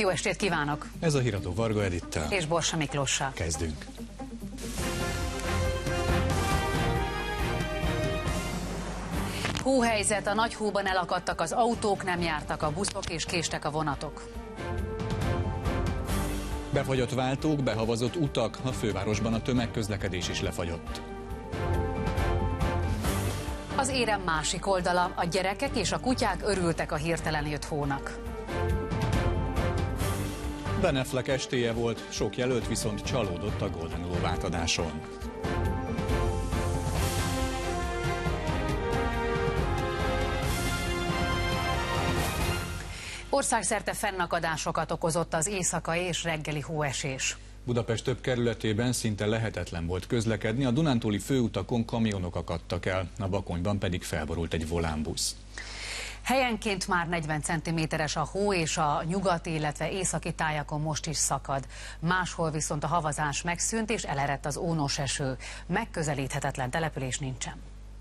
Jó estét kívánok! Ez a híradó Varga Edittel és Borsa Miklóssal. Kezdünk. Hóhelyzet, a nagy hóban elakadtak az autók, nem jártak a buszok és késtek a vonatok. Befagyott váltók, behavazott utak, a fővárosban a tömegközlekedés is lefagyott. Az érem másik oldala, a gyerekek és a kutyák örültek a hirtelen jött hónak. Ben Affleck estéje volt, sok jelölt viszont csalódott a Golden Globe átadáson. Országszerte fennakadásokat okozott az éjszakai és reggeli hóesés. Budapest több kerületében szinte lehetetlen volt közlekedni, a dunántúli főutakon kamionok akadtak el, a Bakonyban pedig felborult egy volánbusz. Helyenként már 40 cm-es a hó, és a nyugati, illetve északi tájakon most is szakad. Máshol viszont a havazás megszűnt, és elerett az ónos eső. Megközelíthetetlen település nincsen.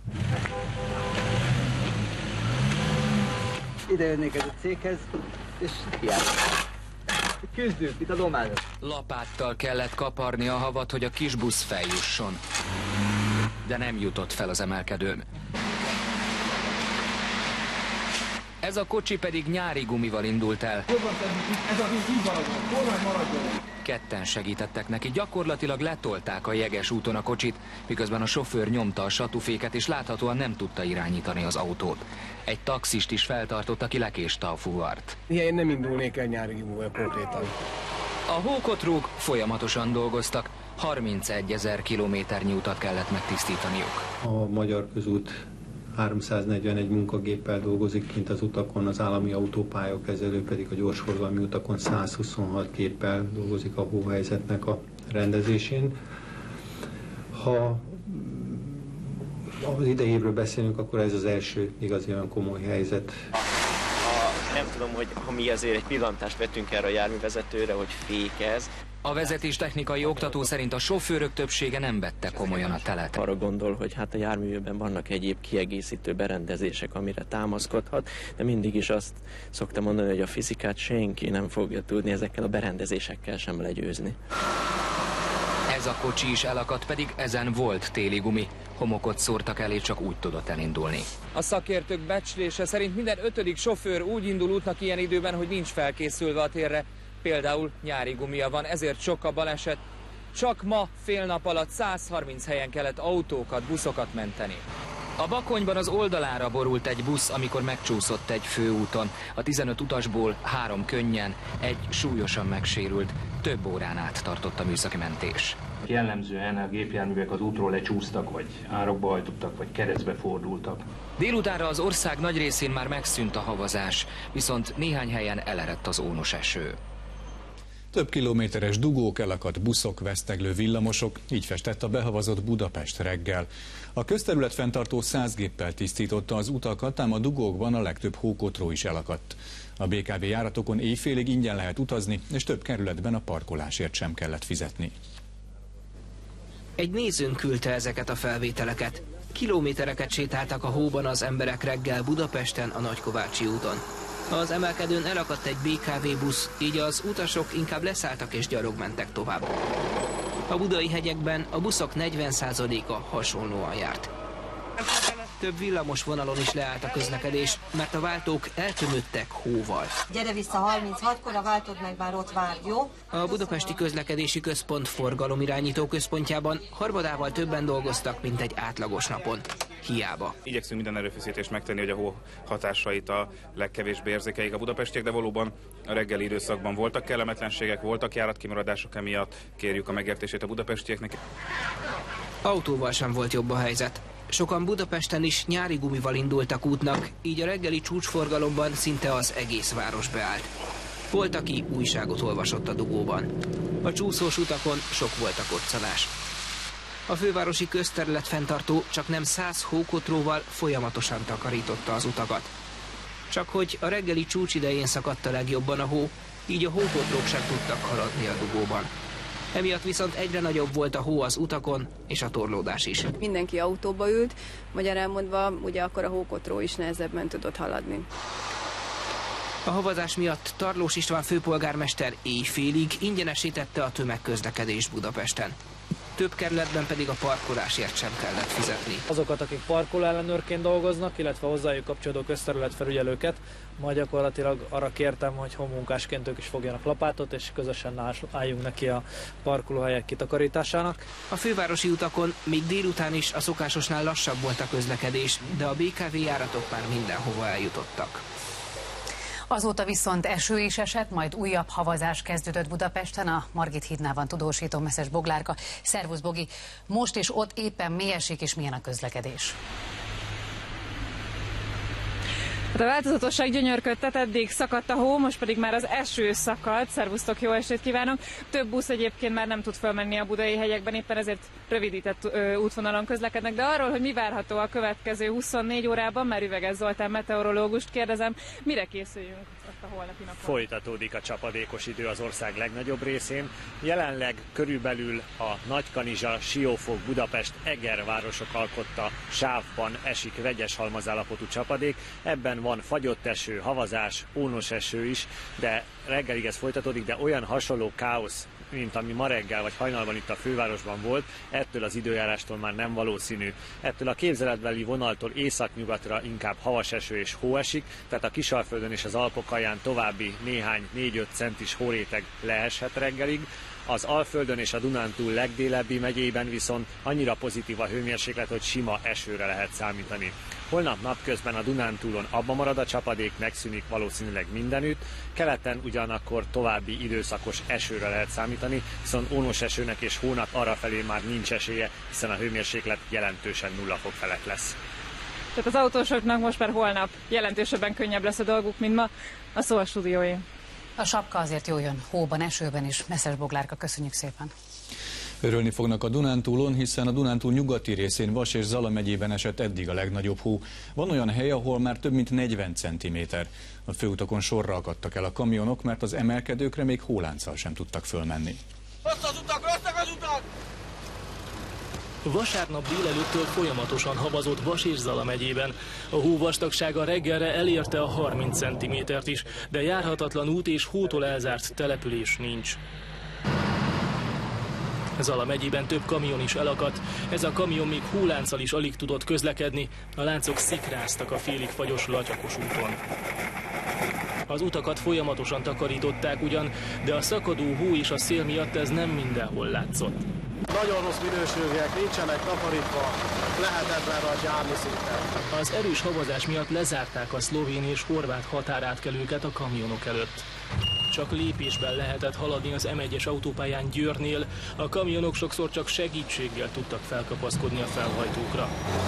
Ide jönnék ez a céghez, és hiába. Küzdünk itt a dományok. Lapáttal kellett kaparni a havat, hogy a kisbusz feljusson. De nem jutott fel az emelkedőn. Ez a kocsi pedig nyári gumival indult el. Ketten segítettek neki, gyakorlatilag letolták a jeges úton a kocsit, miközben a sofőr nyomta a satúféket, és láthatóan nem tudta irányítani az autót. Egy taxist is feltartott, aki lekéste a fuvart. Én nem indulnék el nyári gumival konkrétan. A hókotrók folyamatosan dolgoztak, 31 000 kilométernyi utat kellett megtisztítaniuk. A Magyar Közút 341 munkagéppel dolgozik kint az utakon, az állami autópályakezelő pedig a gyorsforgalmi utakon 126 géppel dolgozik a hóhelyzetnek a rendezésén. Ha az idei évről beszélünk, akkor ez az első igazi olyan komoly helyzet. Nem tudom, hogy ha mi azért egy pillantást vettünk erre a járművezetőre, hogy fékez. A vezetéstechnikai oktató szerint a sofőrök többsége nem vette komolyan a telet. Arra gondol, hogy hát a járművőben vannak egyéb kiegészítő berendezések, amire támaszkodhat, de mindig is azt szoktam mondani, hogy a fizikát senki nem fogja tudni ezekkel a berendezésekkel sem legyőzni. Ez a kocsi is elakadt, pedig ezen volt téli gumi. Homokot szórtak elé, csak úgy tudott elindulni. A szakértők becslése szerint minden 5. sofőr úgy indul útnak ilyen időben, hogy nincs felkészülve a térre. Például nyári gumia van, ezért sok a baleset. Csak ma fél nap alatt 130 helyen kellett autókat, buszokat menteni. A Bakonyban az oldalára borult egy busz, amikor megcsúszott egy főúton. A 15 utasból 3 könnyen, egy súlyosan megsérült. Több órán át tartott a műszaki mentés. Jellemzően a gépjárművek az útról lecsúsztak, vagy árokba hajtottak, vagy keresztbe fordultak. Délutánra az ország nagy részén már megszűnt a havazás, viszont néhány helyen elerett az ónos eső. Több kilométeres dugók, elakadt buszok, veszteglő villamosok, így festett a behavazott Budapest reggel. A közterület fenntartó 100 géppel tisztította az utakat, ám a dugókban a legtöbb hókotró is elakadt. A BKV járatokon éjfélig ingyen lehet utazni, és több kerületben a parkolásért sem kellett fizetni. Egy nézőnk küldte ezeket a felvételeket. Kilométereket sétáltak a hóban az emberek reggel Budapesten a Nagykovácsi úton. Az emelkedőn elakadt egy BKV busz, így az utasok inkább leszálltak és gyalog mentek tovább. A budai hegyekben a buszok 40%-a hasonlóan járt. Több villamos vonalon is leállt a közlekedés, mert a váltók eltömödtek hóval. Gyere vissza 36-kor, a váltód meg már ott vár, jó? A Budapesti Közlekedési Központ forgalomirányító központjában harmadával többen dolgoztak, mint egy átlagos napon. Hiába. Igyekszünk minden erőfeszítést megtenni, hogy a hó hatásait a legkevésbé érzékeljék a budapestiek, de valóban a reggeli időszakban voltak kellemetlenségek, voltak járatkimaradások, emiatt kérjük a megértését a budapestieknek. Autóval sem volt jobb a helyzet. Sokan Budapesten is nyári gumival indultak útnak, így a reggeli csúcsforgalomban szinte az egész város beállt. Volt, aki újságot olvasott a dugóban. A csúszós utakon sok volt a koccanás. A fővárosi közterület fenntartó csak nem 100 hókotróval folyamatosan takarította az utakat. Csak hogy a reggeli csúcs idején szakadt a legjobban a hó, így a hókotrók sem tudtak haladni a dugóban. Emiatt viszont egyre nagyobb volt a hó az utakon, és a torlódás is. Mindenki autóba ült, magyarán mondva, ugye akkor a hókotró is nehezebben tudott haladni. A havazás miatt Tarlós István főpolgármester éjfélig ingyenesítette a tömegközlekedést Budapesten. Több kerületben pedig a parkolásért sem kellett fizetni. Azokat, akik parkolóellenőrként dolgoznak, illetve hozzájuk kapcsolódó közterületfelügyelőket, majd gyakorlatilag arra kértem, hogy honmunkásként ők is fogjanak lapátot, és közösen álljunk neki a parkolóhelyek kitakarításának. A fővárosi utakon még délután is a szokásosnál lassabb volt a közlekedés, de a BKV járatok már mindenhova eljutottak. Azóta viszont eső is esett, majd újabb havazás kezdődött Budapesten. A Margit hídnál van tudósító Meszes Boglárka. Szervusz, Bogi! Most is ott éppen mi esik, és milyen a közlekedés? Hát a változatosság gyönyörködtet, eddig szakadt a hó, most pedig már az eső szakadt. Szervusztok, jó estét kívánok! Több busz egyébként már nem tud fölmenni a budai hegyekben, éppen ezért rövidített útvonalon közlekednek. De arról, hogy mi várható a következő 24 órában, már Üveges Zoltán meteorológust kérdezem, mire készüljünk a holnapi napon? Folytatódik a csapadékos idő az ország legnagyobb részén. Jelenleg körülbelül a Nagykanizsa, Siófok, Budapest, Eger városok alkotta sávban esik vegyes halmazállapotú csapadék. Ebben van fagyott eső, havazás, ónos eső is, de reggelig ez folytatódik, de olyan hasonló káosz, mint ami ma reggel vagy hajnalban itt a fővárosban volt, ettől az időjárástól már nem valószínű. Ettől a képzeletbeli vonaltól északnyugatra inkább havas eső és hó esik, tehát a Kisalföldön és az Alpok alján további néhány 4-5 centis hóréteg leeshet reggelig. Az Alföldön és a Dunántúl legdélebbi megyében viszont annyira pozitív a hőmérséklet, hogy sima esőre lehet számítani. Holnap napközben a Dunántúlon abba marad a csapadék, megszűnik valószínűleg mindenütt, keleten ugyanakkor további időszakos esőre lehet számítani, viszont ónos esőnek és hónak arrafelé már nincs esélye, hiszen a hőmérséklet jelentősen 0 fok felett lesz. Tehát az autósoknak most már holnap jelentősebben könnyebb lesz a dolguk, mint ma. A szó a stúdióé. A sapka azért jól jön hóban, esőben is. Meszes Boglárka, köszönjük szépen! Örülni fognak a Dunántúlon, hiszen a Dunántúl nyugati részén, Vas és Zala megyében esett eddig a legnagyobb hó. Van olyan hely, ahol már több mint 40 cm. A főutakon sorra akadtak el a kamionok, mert az emelkedőkre még hólánccal sem tudtak fölmenni. Rossz az utak, rosszak az utak! Vasárnap délelőttől folyamatosan havazott Vas és Zala megyében. A hó vastagsága reggelre elérte a 30 cm-t is, de járhatatlan út és hótól elzárt település nincs. Zala megyében több kamion is elakadt, ez a kamion még hólánccal is alig tudott közlekedni, a láncok szikráztak a félig fagyos Latyakos úton. Az utakat folyamatosan takarították ugyan, de a szakadó hó és a szél miatt ez nem mindenhol látszott. Nagyon rossz minőségűek, nincsenek takarítva, lehetetlen járni szinte. Az erős havazás miatt lezárták a szlovén és horvát határátkelőket a kamionok előtt. Csak lépésben lehetett haladni az M1-es autópályán Győrnél, a kamionok sokszor csak segítséggel tudtak felkapaszkodni a felhajtókra.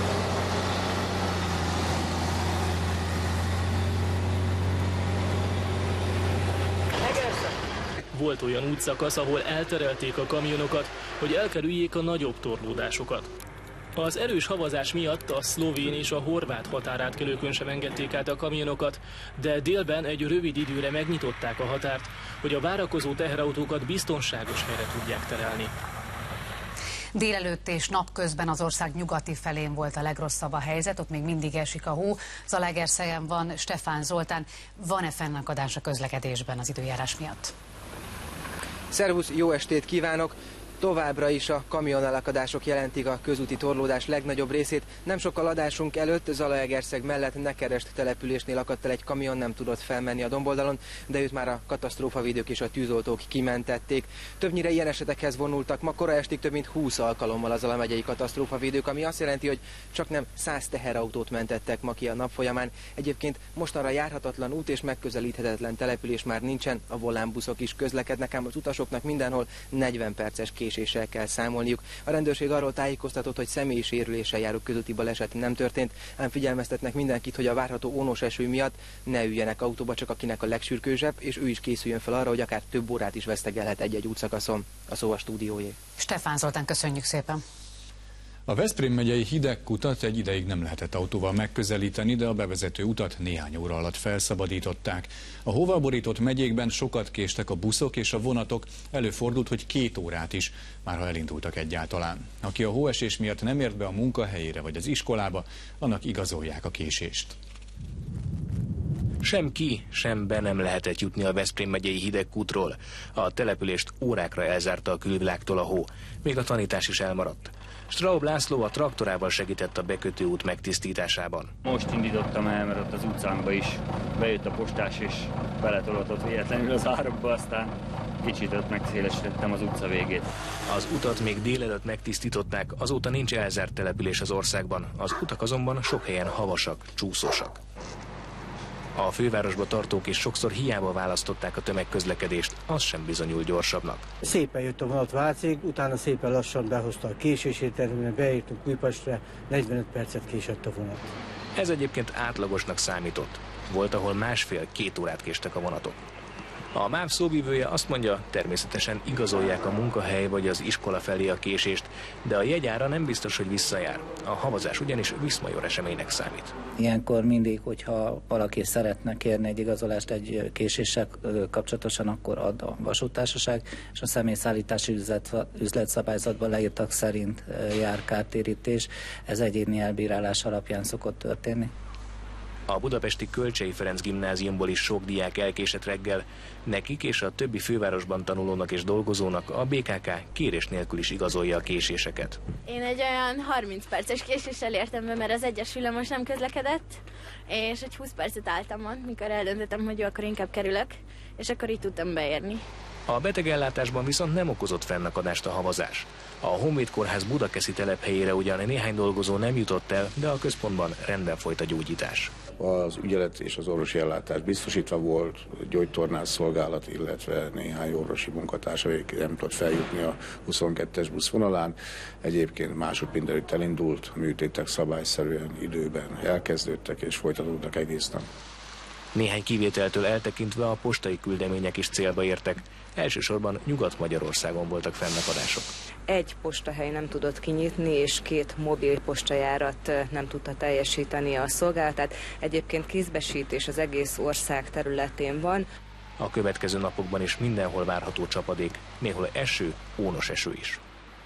Volt olyan útszakasz, ahol elterelték a kamionokat, hogy elkerüljék a nagyobb torlódásokat. Az erős havazás miatt a szlovén és a horvát határátkelőkön sem engedték át a kamionokat, de délben egy rövid időre megnyitották a határt, hogy a várakozó teherautókat biztonságos helyre tudják terelni. Délelőtt és napközben az ország nyugati felén volt a legrosszabb a helyzet, ott még mindig esik a hó. Zalaegerszegen van Stefán Zoltán. Van-e fennakadás a közlekedésben az időjárás miatt? Szervusz, jó estét kívánok! Továbbra is a kamionelakadások jelentik a közúti torlódás legnagyobb részét. Nem sokkal adásunk előtt Zalaegerszeg mellett Nekerest településnél akadt el egy kamion, nem tudott felmenni a domboldalon, de őt már a katasztrófavédők és a tűzoltók kimentették. Többnyire ilyen esetekhez vonultak ma kora estig több mint 20 alkalommal a Zala megyei katasztrófavédők, ami azt jelenti, hogy csak nem 100 teherautót mentettek ma ki a nap folyamán. Egyébként mostanra járhatatlan út és megközelíthetetlen település már nincsen, a volánbuszok is közlekednek, ám az utasoknak mindenhol 40 perces késéssel kell számolniuk. A rendőrség arról tájékoztatott, hogy személyi sérüléssel járó közúti baleset nem történt, ám figyelmeztetnek mindenkit, hogy a várható ónos eső miatt ne üljenek autóba, csak akinek a legsürgősebb, és ő is készüljön fel arra, hogy akár több órát is vesztegelhet egy-egy útszakaszon. A szó a stúdiójé. Stefán Zoltán, köszönjük szépen! A Veszprém megyei Hidegkutat egy ideig nem lehetett autóval megközelíteni, de a bevezető utat néhány óra alatt felszabadították. A hóval borított megyékben sokat késtek a buszok és a vonatok, előfordult, hogy 2 órát is, már ha elindultak egyáltalán. Aki a hóesés miatt nem ért be a munkahelyére vagy az iskolába, annak igazolják a késést. Sem ki, sem be nem lehetett jutni a Veszprém megyei hidegkútról. A települést órákra elzárta a külvilágtól a hó, még a tanítás is elmaradt. Straub László a traktorával segített a bekötőút megtisztításában. Most indítottam el, mert ott az utcánkba is bejött a postás, és beletolhatott véletlenül az árokba, aztán kicsit ott megszélesítettem az utca végét. Az utat még délelőtt megtisztították, azóta nincs elzárt település az országban. Az utak azonban sok helyen havasak, csúszósak. A fővárosba tartók is sokszor hiába választották a tömegközlekedést, az sem bizonyul gyorsabbnak. Szépen jött a vonat Vácig, utána szépen lassan behozta a késését, mert beértünk Újpestre, 45 percet késett a vonat. Ez egyébként átlagosnak számított. Volt, ahol másfél-két órát késtek a vonatok. A MÁV szóvivője azt mondja, természetesen igazolják a munkahely vagy az iskola felé a késést, de a jegyára nem biztos, hogy visszajár. A havazás ugyanis viszmajor eseménynek számít. Ilyenkor mindig, hogyha valaki szeretne kérni egy igazolást egy késéssel kapcsolatosan, akkor ad a vasúttársaság, és a személyszállítási üzletszabályzatban leírtak szerint jár kártérítés. Ez egyéni elbírálás alapján szokott történni. A budapesti Kölcsey Ferenc gimnáziumból is sok diák elkésett reggel. Nekik és a többi fővárosban tanulónak és dolgozónak a BKK kérés nélkül is igazolja a késéseket. Én egy olyan 30 perces késéssel értem be, mert az egyes villamos nem közlekedett, és egy 20 percet álltam ott, mikor eldöntöttem, hogy jó, akkor inkább kerülök, és akkor így tudtam beérni. A betegellátásban viszont nem okozott fennakadást a havazás. A Honvéd Kórház budakeszi telephelyére ugyan néhány dolgozó nem jutott el, de a központban rendben folyt a gyógyítás. Az ügyelet és az orvosi ellátás biztosítva volt, gyógytornász szolgálat, illetve néhány orvosi munkatárs, akik nem tudott feljutni a 22-es buszvonalán. Egyébként másodpinderült elindult, a műtétek szabályszerűen időben elkezdődtek és folytatódtak egész nap. Néhány kivételtől eltekintve a postai küldemények is célba értek. Elsősorban Nyugat-Magyarországon voltak fennakadások. Egy postahely nem tudott kinyitni, és 2 mobil postajárat nem tudta teljesíteni a szolgálatát. Egyébként kézbesítés az egész ország területén van. A következő napokban is mindenhol várható csapadék, néhol eső, ónos eső is.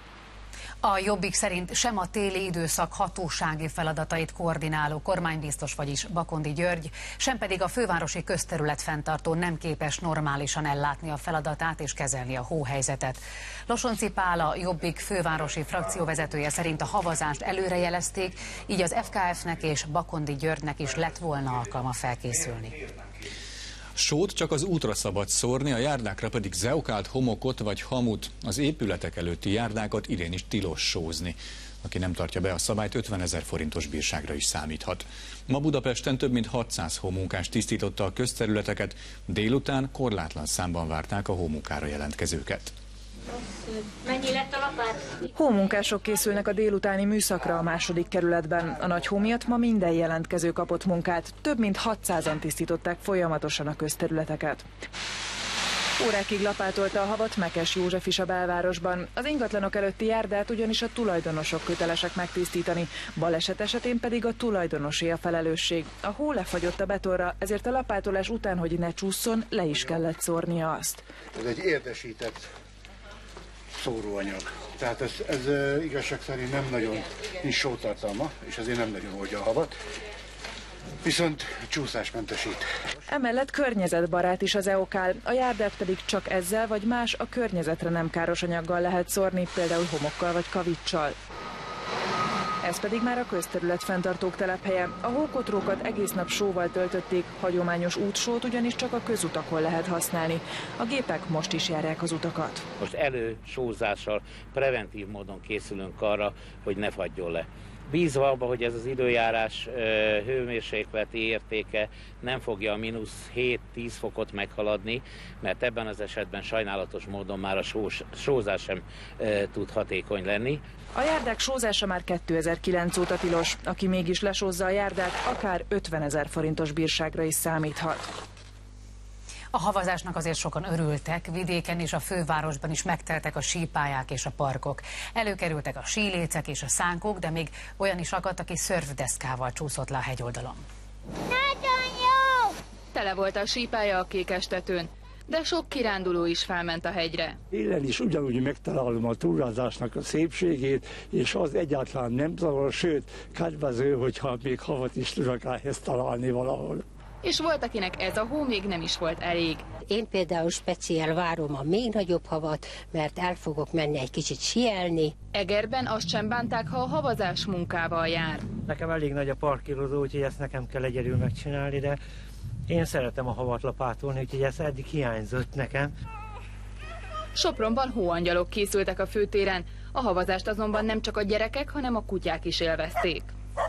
A Jobbik szerint sem a téli időszak hatósági feladatait koordináló kormánybiztos, vagyis Bakondi György, sem pedig a fővárosi közterület fenntartó nem képes normálisan ellátni a feladatát és kezelni a hóhelyzetet. Losonczy Pál, a Jobbik fővárosi frakcióvezetője szerint a havazást előrejelezték, így az FKF-nek és Bakondi Györgynek is lett volna alkalma felkészülni. Sót csak az útra szabad szórni, a járdákra pedig zeokált homokot vagy hamut. Az épületek előtti járdákat idén is tilos sózni. Aki nem tartja be a szabályt, 50 000 forintos bírságra is számíthat. Ma Budapesten több mint 600 hómunkás tisztította a közterületeket, délután korlátlan számban várták a hómunkára jelentkezőket. Mennyi lett a lapát? Hómunkások készülnek a délutáni műszakra a második kerületben. A nagy hó miatt ma minden jelentkező kapott munkát. Több mint 600-an tisztították folyamatosan a közterületeket. Órákig lapátolta a havat Mekes József is a belvárosban. Az ingatlanok előtti járdát ugyanis a tulajdonosok kötelesek megtisztítani, baleset esetén pedig a tulajdonosé a felelősség. A hó lefagyott a betonra, ezért a lapátolás után, hogy ne csúszson, le is kellett szórnia azt. Ez egy érdesített szóróanyag. Tehát ez igazság szerint nem nagyon nincs sótartalma, és ezért nem nagyon oldja a havat. Viszont csúszásmentesít. Emellett környezetbarát is az EOKál, a járdát pedig csak ezzel vagy más a környezetre nem káros anyaggal lehet szórni, például homokkal vagy kaviccsal. Ez pedig már a közterület fenntartók telephelye. A hókotrókat egész nap sóval töltötték, hagyományos útsót ugyanis csak a közutakon lehet használni. A gépek most is járják az utakat. Most elősózással preventív módon készülünk arra, hogy ne fagyjon le. Bízva abba, hogy ez az időjárás hőmérsékleti értéke nem fogja a -7-10 fokot meghaladni, mert ebben az esetben sajnálatos módon már a sózás sem tud hatékony lenni. A járdák sózása már 2009 óta tilos. Aki mégis lesózza a járdát, akár 50 000 forintos bírságra is számíthat. A havazásnak azért sokan örültek, vidéken és a fővárosban is megteltek a sípályák és a parkok. Előkerültek a sílécek és a szánkok, de még olyan is akadt, aki szörfdeszkával csúszott le a hegyoldalon. Nagyon jó! Tele volt a sípálya a Kékestetőn, de sok kiránduló is felment a hegyre. Élen is ugyanúgy megtalálom a túrázásnak a szépségét, és az egyáltalán nem zavar, sőt, kedvező, hogyha még havat is tudok ehhez találni valahol. és volt, akinek ez a hó még nem is volt elég. Én például speciál várom a még nagyobb havat, mert el fogok menni egy kicsit sielni. Egerben azt sem bánták, ha a havazás munkával jár. Nekem elég nagy a parkírozó, úgyhogy ezt nekem kell egyedül megcsinálni, de én szeretem a havat lapátolni, úgyhogy ez eddig hiányzott nekem. Sopronban hóangyalok készültek a főtéren, a havazást azonban nem csak a gyerekek, hanem a kutyák is élvezték.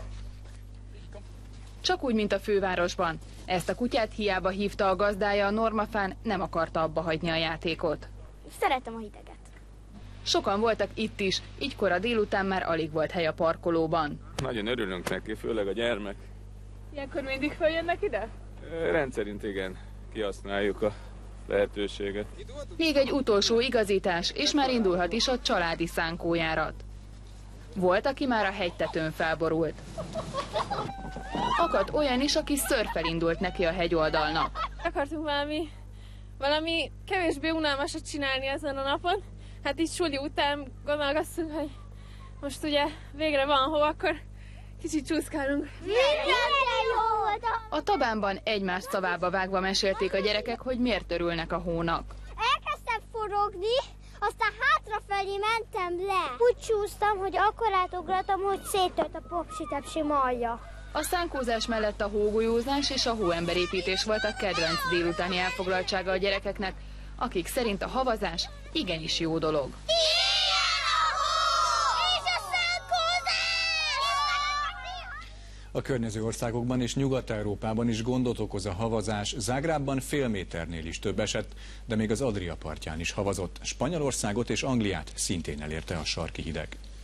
Csak úgy, mint a fővárosban. Ezt a kutyát hiába hívta a gazdája, a normafán nem akarta abba hagyni a játékot. Szeretem a hideget. Sokan voltak itt is, így kora délután már alig volt hely a parkolóban. Nagyon örülünk neki, főleg a gyermek. Ilyenkor mindig följönnek ide? Rendszerint igen, kihasználjuk a lehetőséget. Még egy utolsó igazítás, és már indulhat is a családi szánkójárat. Volt, aki már a hegytetőn felborult. Akadt olyan is, aki szörffel indult neki a hegyoldalnak. Akartunk valami kevésbé unalmasat csinálni ezen a napon. Hát így suli után gondolkoztunk, hogy most ugye végre van hó, akkor kicsit csúszkálunk. A Tabánban egymás szavába vágva mesélték a gyerekek, hogy miért örülnek a hónak. Elkezdtem forogni, aztán hátrafelé mentem le. Úgy csúsztam, hogy akkor átugratom, hogy széttört a popsi-tepsi malja. A szánkózás mellett a hógolyózás és a hóemberépítés volt a kedvenc délutáni elfoglaltsága a gyerekeknek, akik szerint a havazás igenis jó dolog. A környező országokban és Nyugat-Európában is gondot okoz a havazás. Zágrábban fél méternél is több esett, de még az Adria partján is havazott. Spanyolországot és Angliát szintén elérte a sarki hideg.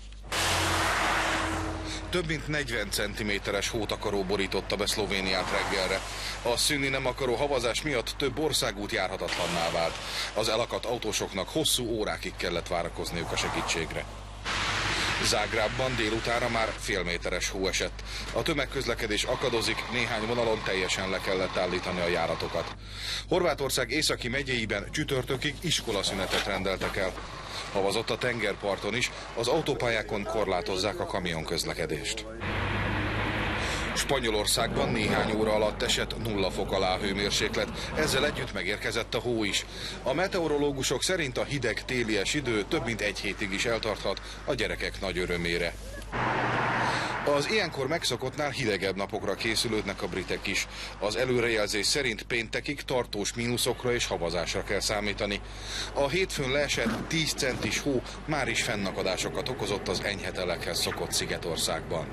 Több mint 40 cm-es hótakaró borította be Szlovéniát reggelre. A szűnni nem akaró havazás miatt több országút járhatatlanná vált. Az elakadt autósoknak hosszú órákig kellett várakozniuk a segítségre. Zágrábban délutánra már fél méteres hó esett. A tömegközlekedés akadozik, néhány vonalon teljesen le kellett állítani a járatokat. Horvátország északi megyéiben csütörtökig iskolaszünetet rendeltek el. Havazott a tengerparton is, az autópályákon korlátozzák a kamionközlekedést. Spanyolországban néhány óra alatt esett 0 fok alá a hőmérséklet, ezzel együtt megérkezett a hó is. A meteorológusok szerint a hideg télies idő több mint egy hétig is eltarthat a gyerekek nagy örömére. Az ilyenkor megszokottnál hidegebb napokra készülődnek a britek is. Az előrejelzés szerint péntekig tartós mínuszokra és havazásra kell számítani. A hétfőn leesett 10 centis hó már is fennakadásokat okozott az enyhe telekhez szokott Szigetországban.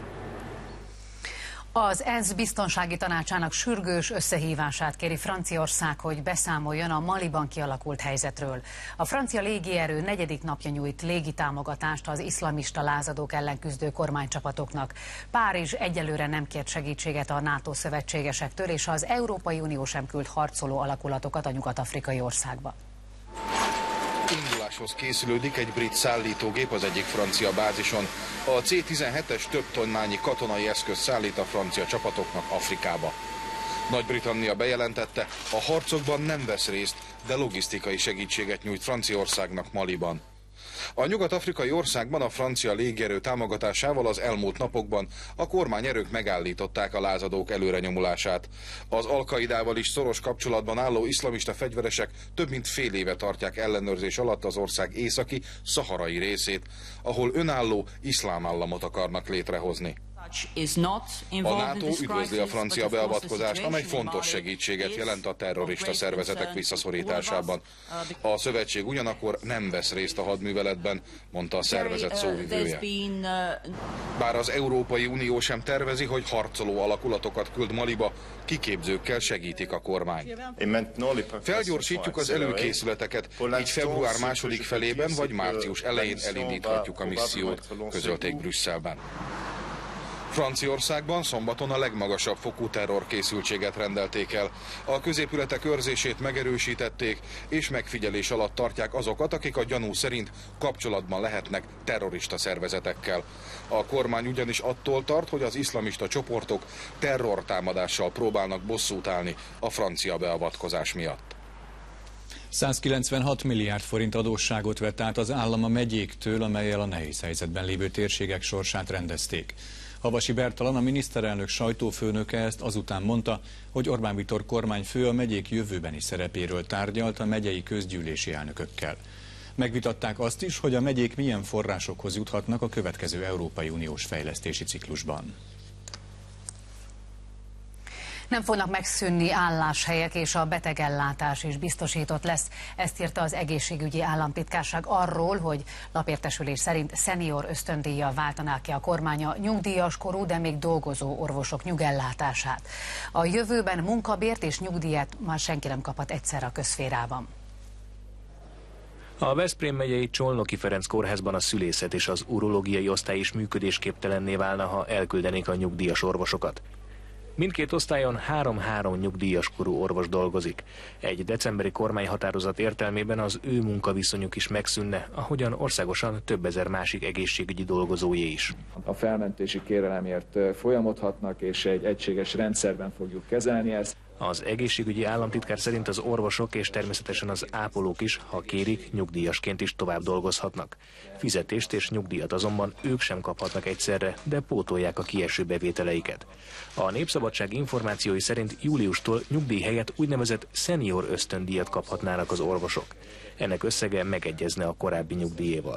Az ENSZ biztonsági tanácsának sürgős összehívását kéri Franciaország, hogy beszámoljon a Maliban kialakult helyzetről. A francia légierő 4. napja nyújt légitámogatást az iszlamista lázadók ellen küzdő kormánycsapatoknak. Párizs egyelőre nem kért segítséget a NATO szövetségesektől, és az Európai Unió sem küld harcoló alakulatokat a nyugat-afrikai országba. Induláshoz készülődik egy brit szállítógép az egyik francia bázison. A C-17-es több tonnányi katonai eszköz szállít a francia csapatoknak Afrikába. Nagy-Britannia bejelentette, a harcokban nem vesz részt, de logisztikai segítséget nyújt Franciaországnak Maliban. A nyugat-afrikai országban a francia légierő támogatásával az elmúlt napokban a kormányerők megállították a lázadók előrenyomulását. Az Al-Qaidával is szoros kapcsolatban álló iszlamista fegyveresek több mint fél éve tartják ellenőrzés alatt az ország északi, szaharai részét, ahol önálló iszlám államot akarnak létrehozni. A NATO üdvözli a francia beavatkozást, amely fontos segítséget jelent a terrorista szervezetek visszaszorításában. A szövetség ugyanakkor nem vesz részt a hadműveletben, mondta a szervezet szóvivője. Bár az Európai Unió sem tervezi, hogy harcoló alakulatokat küld Maliba, kiképzőkkel segítik a kormányt. Felgyorsítjuk az előkészületeket, így február második felében vagy március elején elindíthatjuk a missziót, közölték Brüsszelben. Franciaországban szombaton a legmagasabb fokú terrorkészültséget rendelték el. A középületek őrzését megerősítették, és megfigyelés alatt tartják azokat, akik a gyanú szerint kapcsolatban lehetnek terrorista szervezetekkel. A kormány ugyanis attól tart, hogy az iszlamista csoportok terrortámadással próbálnak bosszút állni a francia beavatkozás miatt. 196 milliárd forint adósságot vett át az állam a megyéktől, amellyel a nehéz helyzetben lévő térségek sorsát rendezték. Havasi Bertalan, a miniszterelnök sajtófőnöke ezt azután mondta, hogy Orbán Viktor kormányfő a megyék jövőbeni szerepéről tárgyalt a megyei közgyűlési elnökökkel. Megvitatták azt is, hogy a megyék milyen forrásokhoz juthatnak a következő Európai Uniós fejlesztési ciklusban. Nem fognak megszűnni álláshelyek, és a betegellátás is biztosított lesz. Ezt írta az egészségügyi államtitkárság arról, hogy lapértesülés szerint szenior ösztöndíjjal váltaná ki a kormány a nyugdíjas korú, de még dolgozó orvosok nyugellátását. A jövőben munkabért és nyugdíjat már senki nem kaphat egyszerre a közszférában. A Veszprém megyei Csolnoki Ferenc kórházban a szülészet és az urológiai osztály is működésképtelenné válna, ha elküldenék a nyugdíjas orvosokat. Mindkét osztályon 3-3 nyugdíjas korú orvos dolgozik. Egy decemberi kormányhatározat értelmében az ő munkaviszonyuk is megszűnne, ahogyan országosan több ezer másik egészségügyi dolgozójé is. A felmentési kérelemért folyamodhatnak, és egy egységes rendszerben fogjuk kezelni ezt. Az egészségügyi államtitkár szerint az orvosok és természetesen az ápolók is, ha kérik, nyugdíjasként is tovább dolgozhatnak. Fizetést és nyugdíjat azonban ők sem kaphatnak egyszerre, de pótolják a kieső bevételeiket. A Népszabadság információi szerint júliustól nyugdíj helyett úgynevezett szenior ösztöndíjat kaphatnának az orvosok. Ennek összege megegyezne a korábbi nyugdíjéval.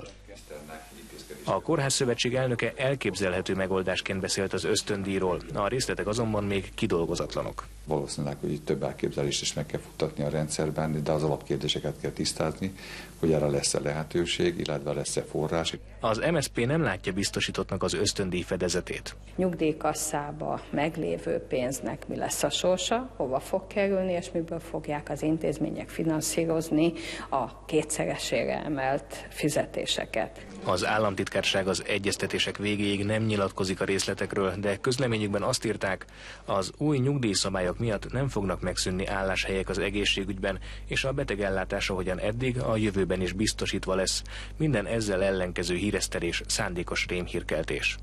A Kórházszövetség elnöke elképzelhető megoldásként beszélt az ösztöndíjról, a részletek azonban még kidolgozatlanok. Valószínűleg, hogy több elképzelést is meg kell futtatni a rendszerben, de az alapkérdéseket kell tisztázni, hogy erre lesz-e lehetőség, illetve lesz-e forrás. Az MSZP nem látja biztosítottnak az ösztöndíj fedezetét. Nyugdíjkasszába meglévő pénznek mi lesz a sorsa, hova fog kerülni, és miből fogják az intézmények finanszírozni a kétszeresére emelt fizetéseket. Az államtitkárság az egyeztetések végéig nem nyilatkozik a részletekről, de közleményükben azt írták, az új nyugdíjszabályok miatt nem fognak megszűnni álláshelyek az egészségügyben, és a betegellátás, ahogyan eddig, a jövőben is biztosítva lesz. Minden ezzel ellenkező híresztelés szándékos rémhírkeltés.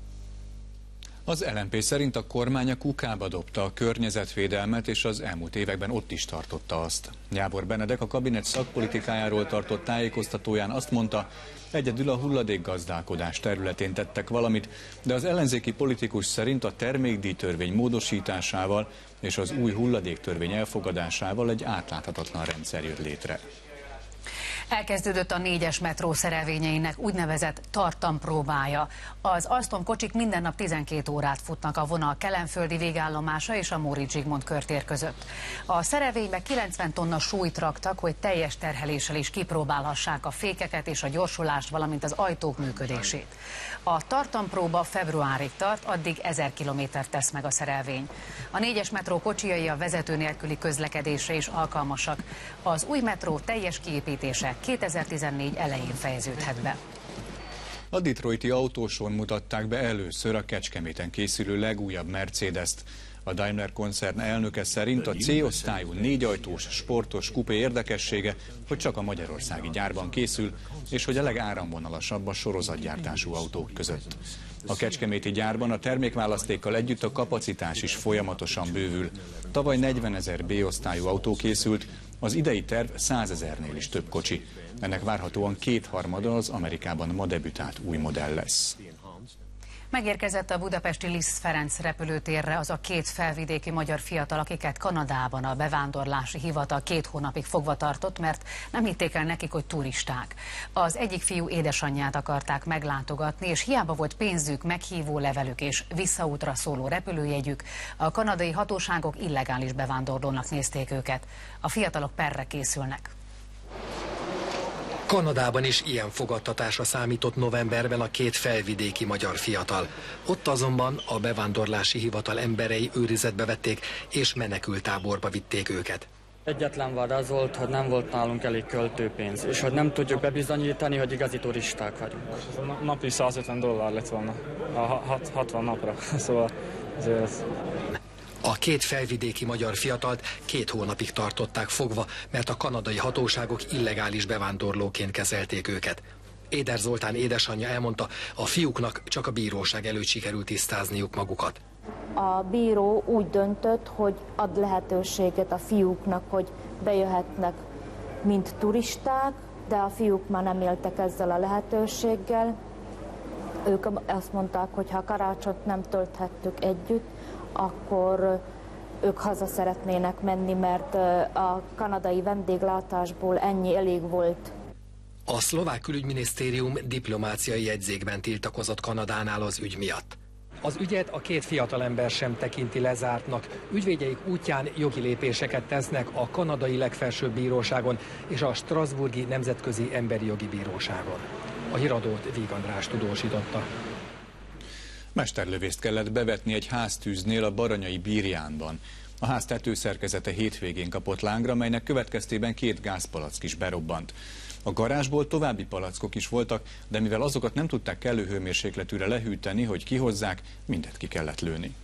Az LMP szerint a kormány a kukába dobta a környezetvédelmet, és az elmúlt években ott is tartotta azt. Jábor Benedek a kabinet szakpolitikájáról tartott tájékoztatóján azt mondta, egyedül a hulladékgazdálkodás területén tettek valamit, de az ellenzéki politikus szerint a termékdíjtörvény módosításával és az új hulladéktörvény elfogadásával egy átláthatatlan rendszer jött létre. Elkezdődött a 4-es metró szerelvényeinek úgynevezett tartampróbája. Az Alstom kocsik minden nap 12 órát futnak a vonal kelenföldi végállomása és a Móricz Zsigmond körtér között. A szerelvénybe 90 tonna súlyt raktak, hogy teljes terheléssel is kipróbálhassák a fékeket és a gyorsulást, valamint az ajtók működését. A tartampróba februárig tart, addig 1000 kilométert tesz meg a szerelvény. A 4-es metró kocsijai a vezető nélküli közlekedésre is alkalmasak. Az új metró teljes kiépítése 2014 elején fejeződhet be. A detroiti autóson mutatták be először a Kecskeméten készülő legújabb Mercedes-t. A Daimler koncern elnöke szerint a C-osztályú 4-ajtós sportos kupé érdekessége, hogy csak a magyarországi gyárban készül, és hogy a legáramvonalasabb a sorozatgyártású autók között. A kecskeméti gyárban a termékválasztékkal együtt a kapacitás is folyamatosan bővül. Tavaly 40 000 B-osztályú autó készült, az idei terv 100 000-nél is több kocsi. Ennek várhatóan 2/3 az Amerikában ma debütált új modell lesz. Megérkezett a budapesti Liszt Ferenc repülőtérre az a 2 felvidéki magyar fiatal, akiket Kanadában a bevándorlási hivatal 2 hónapig fogva tartott, mert nem hitték el nekik, hogy turisták. Az egyik fiú édesanyját akarták meglátogatni, és hiába volt pénzük, meghívó levelük és visszaútra szóló repülőjegyük, a kanadai hatóságok illegális bevándorlónak nézték őket. A fiatalok perre készülnek. Kanadában is ilyen fogadtatásra számított novemberben a 2 felvidéki magyar fiatal. Ott azonban a bevándorlási hivatal emberei őrizetbe vették, és menekülttáborba vitték őket. Egyetlen vád az volt, hogy nem volt nálunk elég költőpénz, és hogy nem tudjuk bebizonyítani, hogy igazi turisták vagyunk. Napi $150 lett volna a 60 napra, szóval ezért... A 2 felvidéki magyar fiatalt 2 hónapig tartották fogva, mert a kanadai hatóságok illegális bevándorlóként kezelték őket. Éder Zoltán édesanyja elmondta, a fiúknak csak a bíróság előtt sikerült tisztázniuk magukat. A bíró úgy döntött, hogy ad lehetőséget a fiúknak, hogy bejöhetnek mint turisták, de a fiúk már nem éltek ezzel a lehetőséggel. Ők azt mondták, hogy ha karácsonyt nem tölthettük együtt, akkor ők haza szeretnének menni, mert a kanadai vendéglátásból ennyi elég volt. A szlovák külügyminisztérium diplomáciai jegyzékben tiltakozott Kanadánál az ügy miatt. Az ügyet a két fiatalember sem tekinti lezártnak. Ügyvédjeik útján jogi lépéseket tesznek a kanadai legfelsőbb bíróságon és a Strasbourgi Nemzetközi Emberi Jogi Bíróságon. A híradót Víg András tudósította. Mesterlövészt kellett bevetni egy háztűznél a Baranyai Birjánban. A ház tetőszerkezete hétvégén kapott lángra, melynek következtében 2 gázpalack is berobbant. A garázsból további palackok is voltak, de mivel azokat nem tudták kellő hőmérsékletűre lehűteni, hogy kihozzák, mindet ki kellett lőni.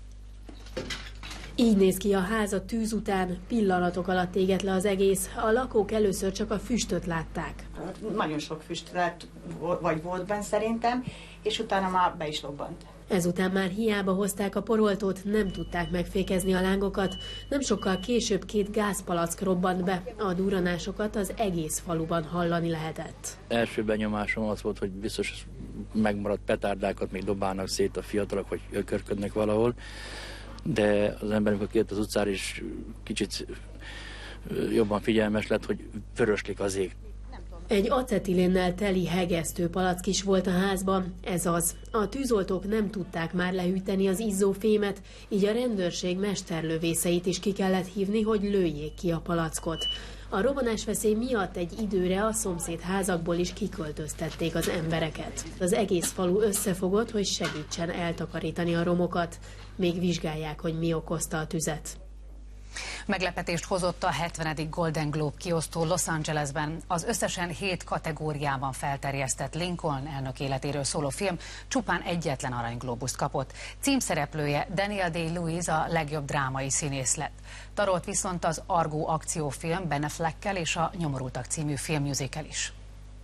Így néz ki a ház a tűz után, pillanatok alatt égett le az egész. A lakók először csak a füstöt látták. Nagyon sok füst lett, vagy volt benne szerintem, és utána már be is lobbant. Ezután már hiába hozták a poroltót, nem tudták megfékezni a lángokat. Nem sokkal később 2 gázpalack robbant be. A durranásokat az egész faluban hallani lehetett. Első benyomásom az volt, hogy biztos megmaradt petárdákat még dobálnak szét a fiatalok, vagy ökörködnek valahol. De az ember, amikor kijött az utcára, is kicsit jobban figyelmes lett, hogy vöröslik az ég. Egy acetilénnel teli hegesztő palack is volt a házban, ez az. A tűzoltók nem tudták már lehűteni az izzó fémet, így a rendőrség mesterlövészeit is ki kellett hívni, hogy lőjék ki a palackot. A robbanásveszély miatt egy időre a szomszéd házakból is kiköltöztették az embereket. Az egész falu összefogott, hogy segítsen eltakarítani a romokat. Még vizsgálják, hogy mi okozta a tüzet. Meglepetést hozott a 70. Golden Globe kiosztó Los Angelesben. Az összesen 7 kategóriában felterjesztett Lincoln elnök életéről szóló film csupán egyetlen aranyglóbuszt kapott. Címszereplője Daniel Day-Lewis a legjobb drámai színész lett. Tarolt viszont az Argo akciófilm Ben Affleckkel és a Nyomorultak című filmmusical is.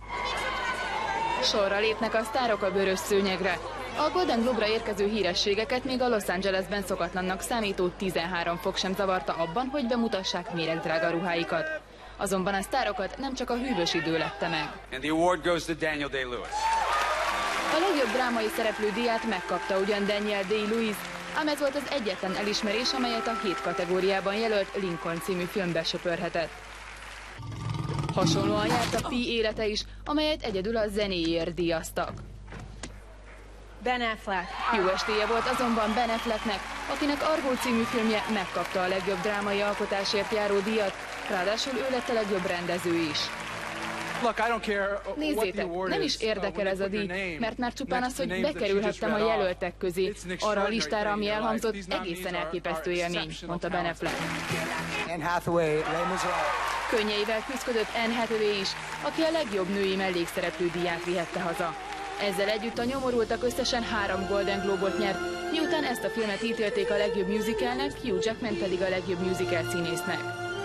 Sorra lépnek a sztárok a vörös szőnyegre. A Golden Globe-ra érkező hírességeket még a Los Angelesben szokatlannak számító 13 fok sem zavarta abban, hogy bemutassák méregdrága ruháikat. Azonban a sztárokat nem csak a hűvös idő lepte meg. A legjobb drámai szereplő díját megkapta ugyan Daniel Day-Lewis, ám ez volt az egyetlen elismerés, amelyet a 7 kategóriában jelölt Lincoln című filmbe söpörhetett. Hasonlóan járt a Pi élete is, amelyet egyedül a zenéért díjaztak. Ben Affleck. Jó estéje volt azonban Ben Afflecknek, akinek Argo című filmje megkapta a legjobb drámai alkotásért járó díjat, ráadásul ő lett a legjobb rendező is. Nézzétek, nem is érdekel ez a díj, mert már csupán az, hogy bekerülhettem a jelöltek közé, arra a listára, ami elhangzott, egészen elképesztő élmény, mondta Ben Affleck. Könnyeivel küzdött Anne Hathaway is, aki a legjobb női mellékszereplő díját vihette haza. Ezzel együtt a Nyomorultak összesen 3 Golden Globe-ot nyert, miután ezt a filmet ítélték a legjobb musicalnek, Hugh Jackman pedig a legjobb musical színésznek.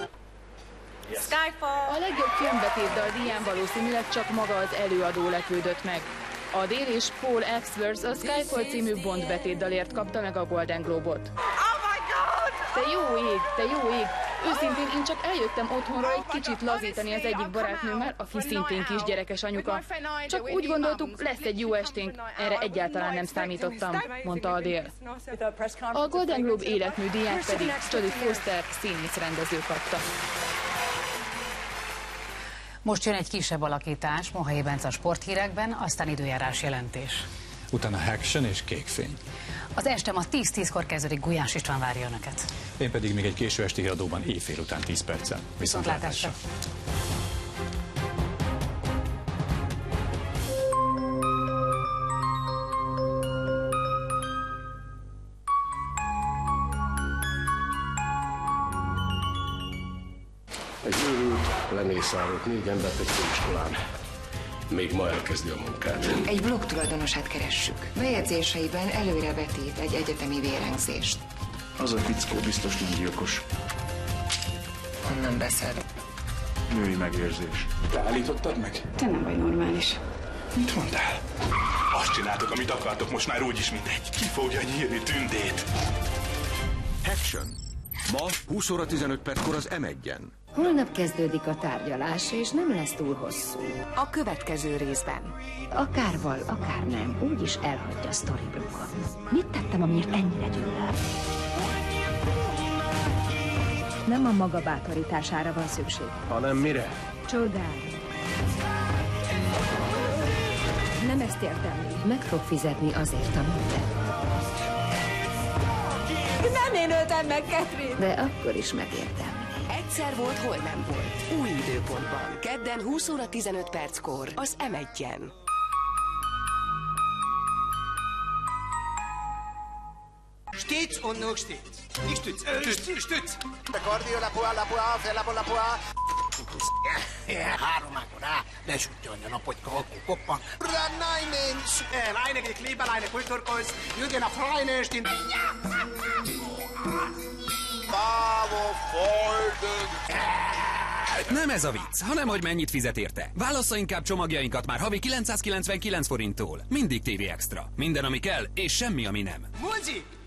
A legjobb filmbetétdal díján valószínűleg csak maga az előadó lepődött meg. Adele és Paul Epworth a Skyfall című Bond betétdalért kapta meg a Golden Globe-ot. Te jó ég! Őszintén én csak eljöttem otthonról egy kicsit lazítani az egyik barátnőmmel, aki szintén kisgyerekes anyuka. Csak úgy gondoltuk, lesz egy jó esténk, erre egyáltalán nem számítottam, mondta Adele. A Golden Globe életmű díját pedig Jodie Foster színész-rendező kapta. Most jön egy kisebb alakítás, Mohai Bence a sporthírekben, aztán időjárás jelentés. Utána action és kékfény. Az este ma 10-10-kor kezdődik, Gulyás István várja Önöket. Én pedig még egy késő esti híradóban éjfél után 10 perccel. Viszontlátásra! Egy őrült, lemészárolt 4 embert egy főiskolán. Még ma elkezdi a munkát. Egy blog tulajdonosát keressük. Bejegyzéseiben előrevetít egy egyetemi vérengzést. Az a fickó biztos nem gyilkos. Honnan beszél? Női megérzés. Te állítottad meg? Te nem vagy normális. Mit mondtál? Azt csináltok, amit akartok, most már úgyis mindegy. Ki fogja nyírni Tündét? Action. Ma 20 óra 15 perckor az M1-en. Holnap kezdődik a tárgyalás, és nem lesz túl hosszú. A következő részben. Akárval, akár nem, úgyis elhagyja Storybrooke-ot. Mit tettem, amiért ennyire gyűlöl? Nem a maga bátorítására van szükség. Hanem mire? Csodálatos. Nem ezt értem. Meg fog fizetni azért, amit tett. Nem én öltem meg, Catherine! De akkor is megértem. Egyszer volt, hol nem volt. Új időpontban. Kedden 20 óra 15 perckor az M1-en. Stütz und noch Stütz. Nicht Stütz, Stütz. Cardio, la poa. 3 rá, lesüttyön a potyka, akkor koppan. Rannajmens! Einige Kleberleine Kulturkurs, Jürgen a Freine stimmt. Bravo, Folgen! Nem ez a vicc, hanem hogy mennyit fizet érte. Válassza inkább csomagjainkat már havi 999 forinttól. Mindig TV Extra. Minden, ami kell, és semmi, ami nem. Musik!